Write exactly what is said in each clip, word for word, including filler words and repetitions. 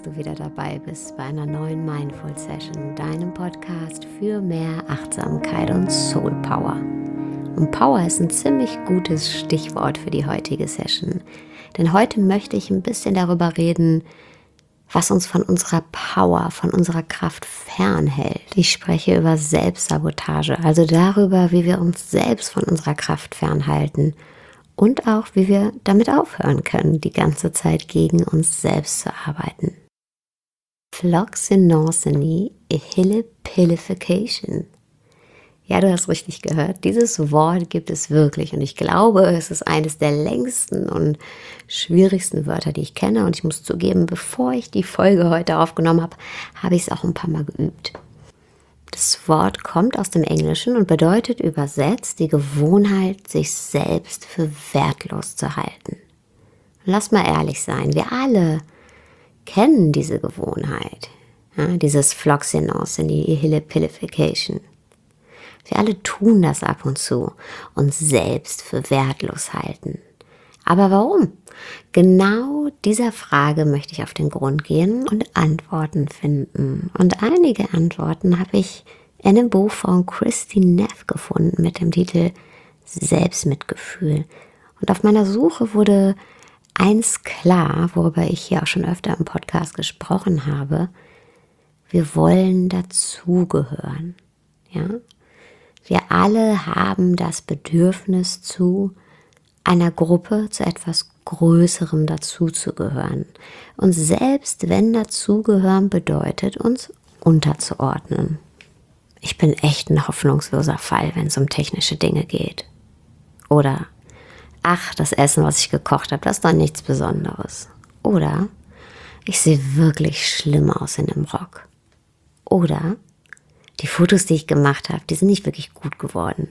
du wieder dabei bist bei einer neuen Mindful Session, deinem Podcast für mehr Achtsamkeit und Soul Power. Und Power ist ein ziemlich gutes Stichwort für die heutige Session, denn heute möchte ich ein bisschen darüber reden, was uns von unserer Power, von unserer Kraft fernhält. Ich spreche über Selbstsabotage, also darüber, wie wir uns selbst von unserer Kraft fernhalten und auch, wie wir damit aufhören können, die ganze Zeit gegen uns selbst zu arbeiten. Floxinoceny Ehilipilification. Ja, du hast richtig gehört. Dieses Wort gibt es wirklich und ich glaube, es ist eines der längsten und schwierigsten Wörter, die ich kenne. Und ich muss zugeben, bevor ich die Folge heute aufgenommen habe, habe ich es auch ein paar Mal geübt. Das Wort kommt aus dem Englischen und bedeutet übersetzt die Gewohnheit, sich selbst für wertlos zu halten. Lass mal ehrlich sein, wir alle kennen diese Gewohnheit, ja, dieses Floxinoceny Ehilipilification. Wir alle tun das ab und zu, uns selbst für wertlos halten. Aber warum? Genau dieser Frage möchte ich auf den Grund gehen und Antworten finden. Und einige Antworten habe ich in einem Buch von Kristin Neff gefunden mit dem Titel Selbstmitgefühl. Und auf meiner Suche wurde eins klar, worüber ich hier auch schon öfter im Podcast gesprochen habe. Wir wollen dazugehören. Ja? Wir alle haben das Bedürfnis zu einer Gruppe, zu etwas Größerem dazuzugehören. Und selbst wenn dazugehören bedeutet, uns unterzuordnen. Ich bin echt ein hoffnungsloser Fall, wenn es um technische Dinge geht. Oder, ach, das Essen, was ich gekocht habe, das ist doch nichts Besonderes. Oder, ich sehe wirklich schlimm aus in dem Rock. Oder, die Fotos, die ich gemacht habe, die sind nicht wirklich gut geworden.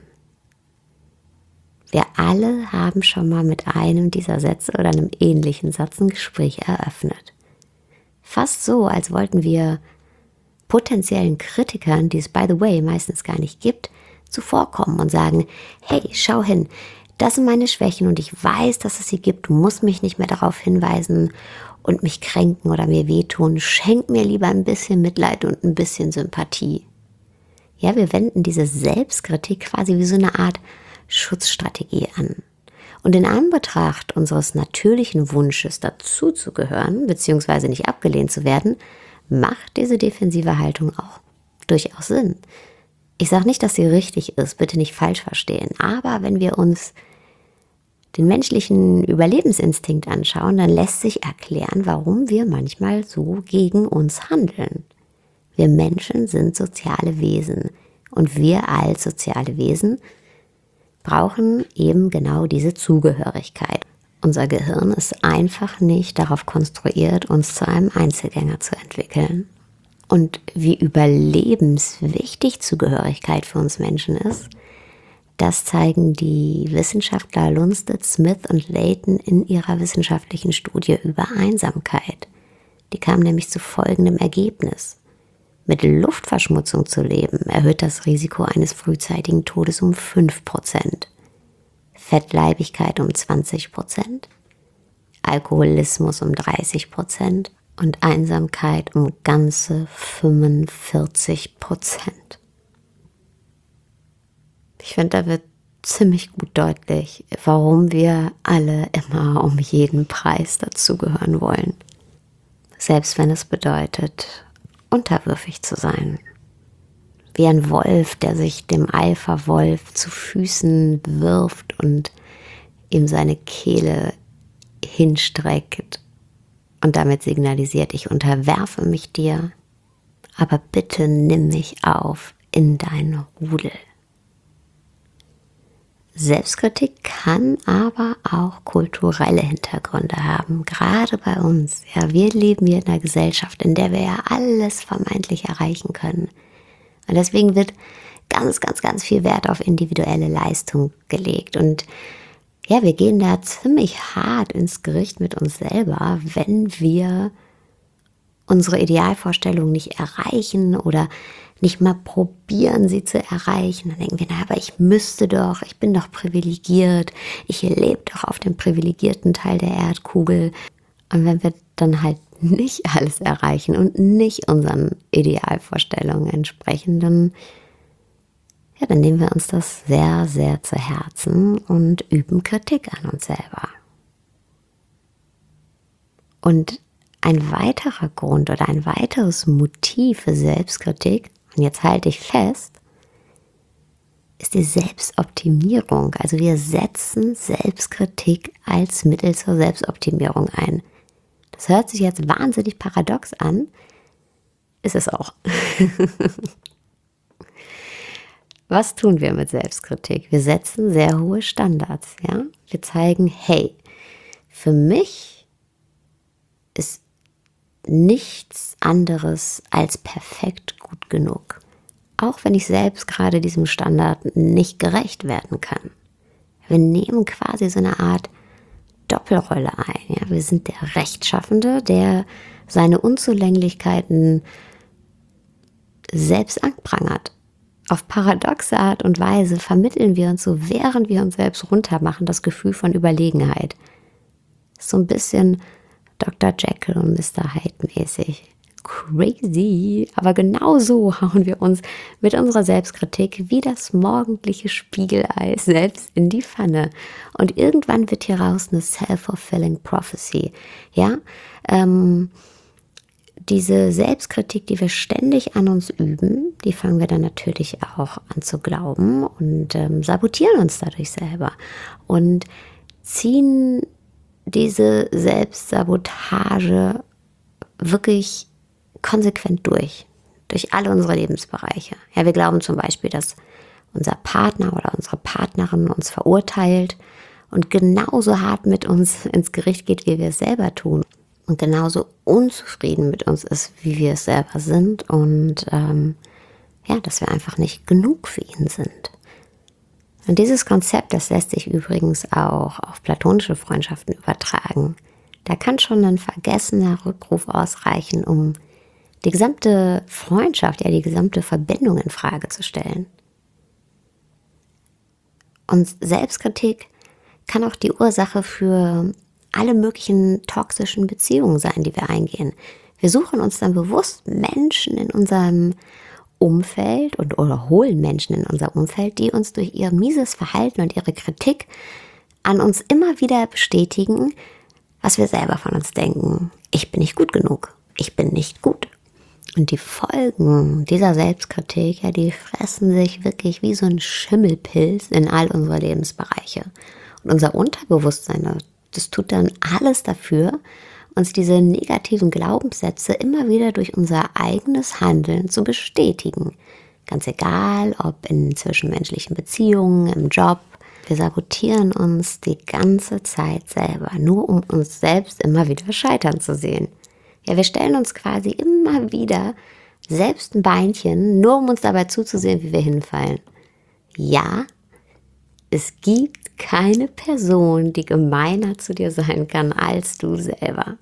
Wir alle haben schon mal mit einem dieser Sätze oder einem ähnlichen Satz ein Gespräch eröffnet. Fast so, als wollten wir potenziellen Kritikern, die es by the way meistens gar nicht gibt, zuvorkommen und sagen, hey, schau hin, das sind meine Schwächen und ich weiß, dass es sie gibt, du musst mich nicht mehr darauf hinweisen und mich kränken oder mir wehtun, schenk mir lieber ein bisschen Mitleid und ein bisschen Sympathie. Ja, wir wenden diese Selbstkritik quasi wie so eine Art Schutzstrategie an. Und in Anbetracht unseres natürlichen Wunsches dazuzugehören, beziehungsweise nicht abgelehnt zu werden, macht diese defensive Haltung auch durchaus Sinn. Ich sage nicht, dass sie richtig ist, bitte nicht falsch verstehen, aber wenn wir uns den menschlichen Überlebensinstinkt anschauen, dann lässt sich erklären, warum wir manchmal so gegen uns handeln. Wir Menschen sind soziale Wesen und wir als soziale Wesen brauchen eben genau diese Zugehörigkeit. Unser Gehirn ist einfach nicht darauf konstruiert, uns zu einem Einzelgänger zu entwickeln. Und wie überlebenswichtig Zugehörigkeit für uns Menschen ist, das zeigen die Wissenschaftler Lundstedt, Smith und Layton in ihrer wissenschaftlichen Studie über Einsamkeit. Die kamen nämlich zu folgendem Ergebnis. Mit Luftverschmutzung zu leben, erhöht das Risiko eines frühzeitigen Todes um fünf Prozent, Fettleibigkeit um zwanzig Prozent, Alkoholismus um dreißig Prozent und Einsamkeit um ganze fünfundvierzig Prozent. Ich finde, da wird ziemlich gut deutlich, warum wir alle immer um jeden Preis dazugehören wollen. Selbst wenn es bedeutet, unterwürfig zu sein. Wie ein Wolf, der sich dem Alpha-Wolf zu Füßen wirft und ihm seine Kehle hinstreckt und damit signalisiert, ich unterwerfe mich dir, aber bitte nimm mich auf in dein Rudel. Selbstkritik kann aber auch kulturelle Hintergründe haben, gerade bei uns. Ja, wir leben hier in einer Gesellschaft, in der wir ja alles vermeintlich erreichen können. Und deswegen wird ganz, ganz, ganz viel Wert auf individuelle Leistung gelegt. Und ja, wir gehen da ziemlich hart ins Gericht mit uns selber, wenn wir unsere Idealvorstellung nicht erreichen oder nicht mal probieren, sie zu erreichen. Dann denken wir, na, aber ich müsste doch, ich bin doch privilegiert, ich lebe doch auf dem privilegierten Teil der Erdkugel. Und wenn wir dann halt nicht alles erreichen und nicht unseren Idealvorstellungen entsprechen, dann, ja, dann nehmen wir uns das sehr, sehr zu Herzen und üben Kritik an uns selber. Und ein weiterer Grund oder ein weiteres Motiv für Selbstkritik, und jetzt halte ich fest, ist die Selbstoptimierung. Also wir setzen Selbstkritik als Mittel zur Selbstoptimierung ein. Das hört sich jetzt wahnsinnig paradox an, ist es auch. Was tun wir mit Selbstkritik? Wir setzen sehr hohe Standards. Ja? Wir zeigen, hey, für mich ist nichts anderes als perfekt gut genug. Auch wenn ich selbst gerade diesem Standard nicht gerecht werden kann. Wir nehmen quasi so eine Art Doppelrolle ein. Ja? Wir sind der Rechtschaffende, der seine Unzulänglichkeiten selbst anprangert. Auf paradoxe Art und Weise vermitteln wir uns so, während wir uns selbst runtermachen, das Gefühl von Überlegenheit. So ein bisschen Doktor Jekyll und Mister Hyde mäßig. Crazy, aber genau so hauen wir uns mit unserer Selbstkritik wie das morgendliche Spiegelei selbst in die Pfanne. Und irgendwann wird hieraus eine self-fulfilling prophecy. Ja, ähm, diese Selbstkritik, die wir ständig an uns üben, die fangen wir dann natürlich auch an zu glauben und ähm, sabotieren uns dadurch selber und ziehen diese Selbstsabotage wirklich konsequent durch, durch alle unsere Lebensbereiche. Ja, wir glauben zum Beispiel, dass unser Partner oder unsere Partnerin uns verurteilt und genauso hart mit uns ins Gericht geht, wie wir es selber tun und genauso unzufrieden mit uns ist, wie wir es selber sind und ähm, ja, dass wir einfach nicht genug für ihn sind. Und dieses Konzept, das lässt sich übrigens auch auf platonische Freundschaften übertragen. Da kann schon ein vergessener Rückruf ausreichen, um die gesamte Freundschaft, ja die gesamte Verbindung in Frage zu stellen. Und Selbstkritik kann auch die Ursache für alle möglichen toxischen Beziehungen sein, die wir eingehen. Wir suchen uns dann bewusst Menschen in unserem Umfeld und oder holen Menschen in unser Umfeld, die uns durch ihr mieses Verhalten und ihre Kritik an uns immer wieder bestätigen, was wir selber von uns denken. Ich bin nicht gut genug. Ich bin nicht gut. Und die Folgen dieser Selbstkritik, ja, die fressen sich wirklich wie so ein Schimmelpilz in all unsere Lebensbereiche. Und unser Unterbewusstsein, das tut dann alles dafür, uns diese negativen Glaubenssätze immer wieder durch unser eigenes Handeln zu bestätigen. Ganz egal, ob in zwischenmenschlichen Beziehungen, im Job. Wir sabotieren uns die ganze Zeit selber, nur um uns selbst immer wieder scheitern zu sehen. Ja, wir stellen uns quasi immer wieder selbst ein Beinchen, nur um uns dabei zuzusehen, wie wir hinfallen. Ja, es gibt keine Person, die gemeiner zu dir sein kann als du selber.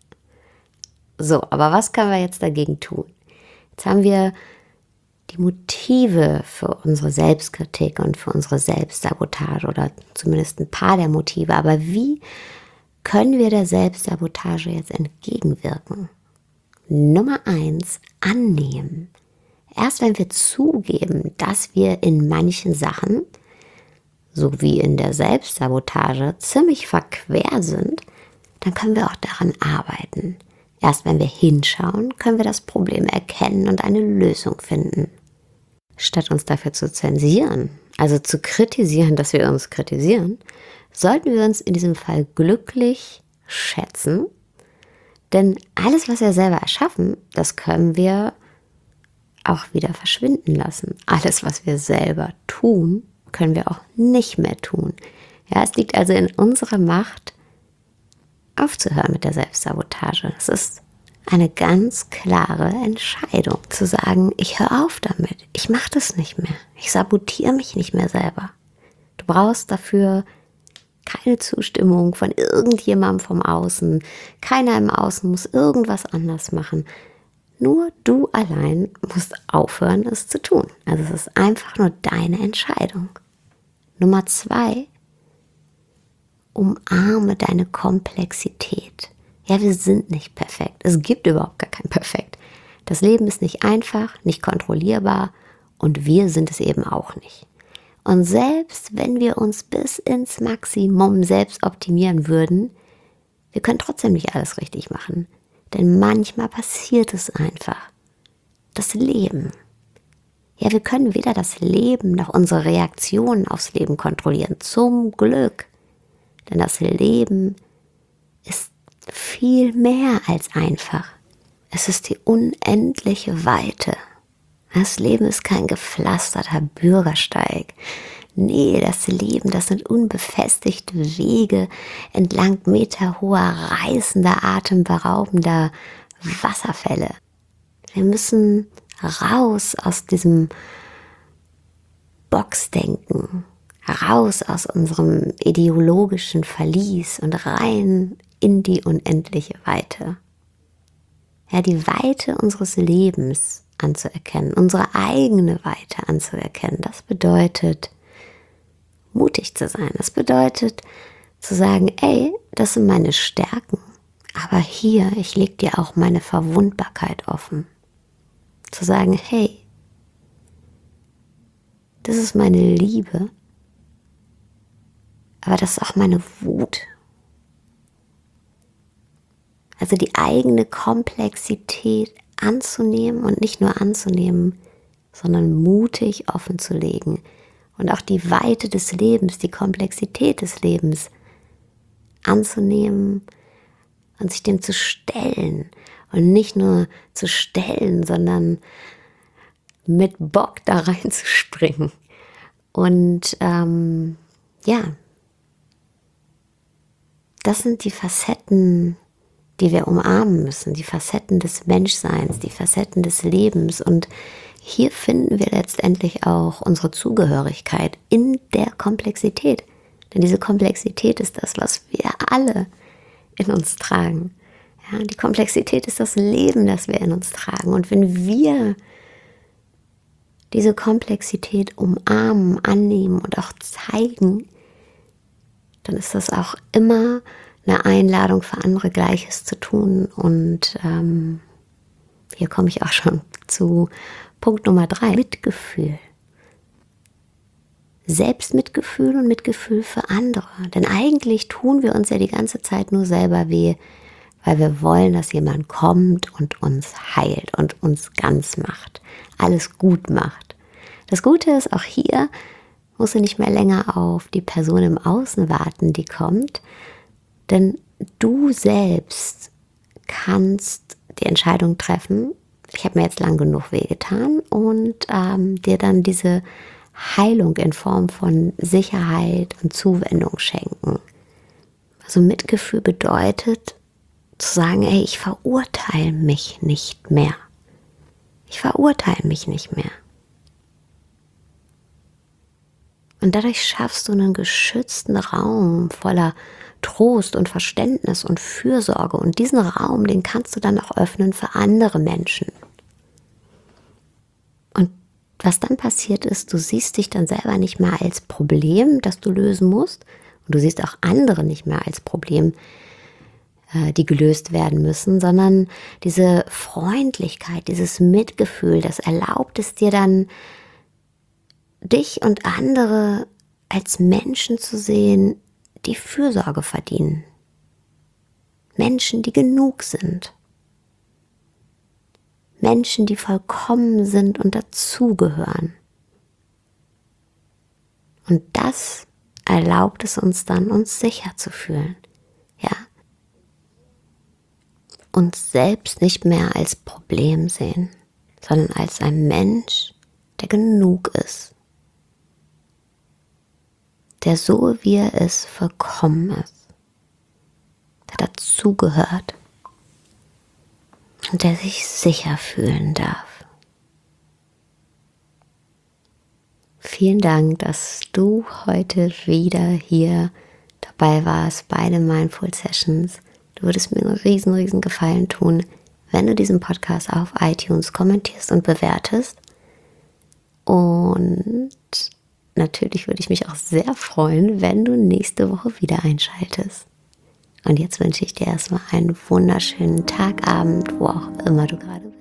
So, aber was können wir jetzt dagegen tun? Jetzt haben wir die Motive für unsere Selbstkritik und für unsere Selbstsabotage oder zumindest ein paar der Motive. Aber wie können wir der Selbstsabotage jetzt entgegenwirken? Nummer eins, annehmen. Erst wenn wir zugeben, dass wir in manchen Sachen, so wie in der Selbstsabotage, ziemlich verquer sind, dann können wir auch daran arbeiten. Erst wenn wir hinschauen, können wir das Problem erkennen und eine Lösung finden. Statt uns dafür zu zensieren, also zu kritisieren, dass wir uns kritisieren, sollten wir uns in diesem Fall glücklich schätzen, denn alles, was wir selber erschaffen, das können wir auch wieder verschwinden lassen. Alles, was wir selber tun, können wir auch nicht mehr tun. Ja, es liegt also in unserer Macht, aufzuhören mit der Selbstsabotage. Es ist eine ganz klare Entscheidung, zu sagen, ich höre auf damit, ich mache das nicht mehr, ich sabotiere mich nicht mehr selber. Du brauchst dafür keine Zustimmung von irgendjemandem vom Außen, keiner im Außen muss irgendwas anders machen. Nur du allein musst aufhören, es zu tun. Also es ist einfach nur deine Entscheidung. Nummer zwei, umarme deine Komplexität. Ja, wir sind nicht perfekt. Es gibt überhaupt gar kein Perfekt. Das Leben ist nicht einfach, nicht kontrollierbar und wir sind es eben auch nicht. Und selbst wenn wir uns bis ins Maximum selbst optimieren würden, wir können trotzdem nicht alles richtig machen. Denn manchmal passiert es einfach. Das Leben. Ja, wir können weder das Leben noch unsere Reaktionen aufs Leben kontrollieren. Zum Glück. Denn das Leben ist viel mehr als einfach. Es ist die unendliche Weite. Das Leben ist kein gepflasterter Bürgersteig. Nee, das Leben, das sind unbefestigte Wege entlang meterhoher, reißender, atemberaubender Wasserfälle. Wir müssen raus aus diesem Boxdenken, raus aus unserem ideologischen Verlies und rein in die unendliche Weite. Ja, die Weite unseres Lebens anzuerkennen, unsere eigene Weite anzuerkennen, das bedeutet, mutig zu sein. Das bedeutet, zu sagen, ey, das sind meine Stärken, aber hier, ich lege dir auch meine Verwundbarkeit offen. Zu sagen, hey, das ist meine Liebe, aber das ist auch meine Wut. Also die eigene Komplexität anzunehmen und nicht nur anzunehmen, sondern mutig offen zu legen und auch die Weite des Lebens, die Komplexität des Lebens anzunehmen und sich dem zu stellen und nicht nur zu stellen, sondern mit Bock da reinzuspringen. Und ähm, ja, das sind die Facetten, die wir umarmen müssen, die Facetten des Menschseins, die Facetten des Lebens. Und hier finden wir letztendlich auch unsere Zugehörigkeit in der Komplexität. Denn diese Komplexität ist das, was wir alle in uns tragen. Ja, die Komplexität ist das Leben, das wir in uns tragen. Und wenn wir diese Komplexität umarmen, annehmen und auch zeigen, dann ist das auch immer eine Einladung für andere, Gleiches zu tun. Und ähm, hier komme ich auch schon zu Punkt Nummer drei, Mitgefühl. Selbstmitgefühl und Mitgefühl für andere. Denn eigentlich tun wir uns ja die ganze Zeit nur selber weh, weil wir wollen, dass jemand kommt und uns heilt und uns ganz macht, alles gut macht. Das Gute ist, auch hier musst du nicht mehr länger auf die Person im Außen warten, die kommt, denn du selbst kannst die Entscheidung treffen, ich habe mir jetzt lang genug wehgetan und ähm, dir dann diese Heilung in Form von Sicherheit und Zuwendung schenken. Also Mitgefühl bedeutet zu sagen, ey, ich verurteile mich nicht mehr. Ich verurteile mich nicht mehr. Und dadurch schaffst du einen geschützten Raum voller Trost und Verständnis und Fürsorge. Und diesen Raum, den kannst du dann auch öffnen für andere Menschen. Und was dann passiert ist, du siehst dich dann selber nicht mehr als Problem, das du lösen musst. Und du siehst auch andere nicht mehr als Problem, äh, die gelöst werden müssen, sondern diese Freundlichkeit, dieses Mitgefühl, das erlaubt es dir dann, dich und andere als Menschen zu sehen, die Fürsorge verdienen. Menschen, die genug sind. Menschen, die vollkommen sind und dazugehören. Und das erlaubt es uns dann, uns sicher zu fühlen. Ja? Uns selbst nicht mehr als Problem sehen, sondern als ein Mensch, der genug ist. Der so wie er ist, vollkommen ist, der dazugehört und der sich sicher fühlen darf. Vielen Dank, dass du heute wieder hier dabei warst bei den Mindful Sessions. Du würdest mir einen riesen, riesen Gefallen tun, wenn du diesen Podcast auf iTunes kommentierst und bewertest. Und natürlich würde ich mich auch sehr freuen, wenn du nächste Woche wieder einschaltest. Und jetzt wünsche ich dir erstmal einen wunderschönen Tag, Abend, wo auch immer du gerade bist.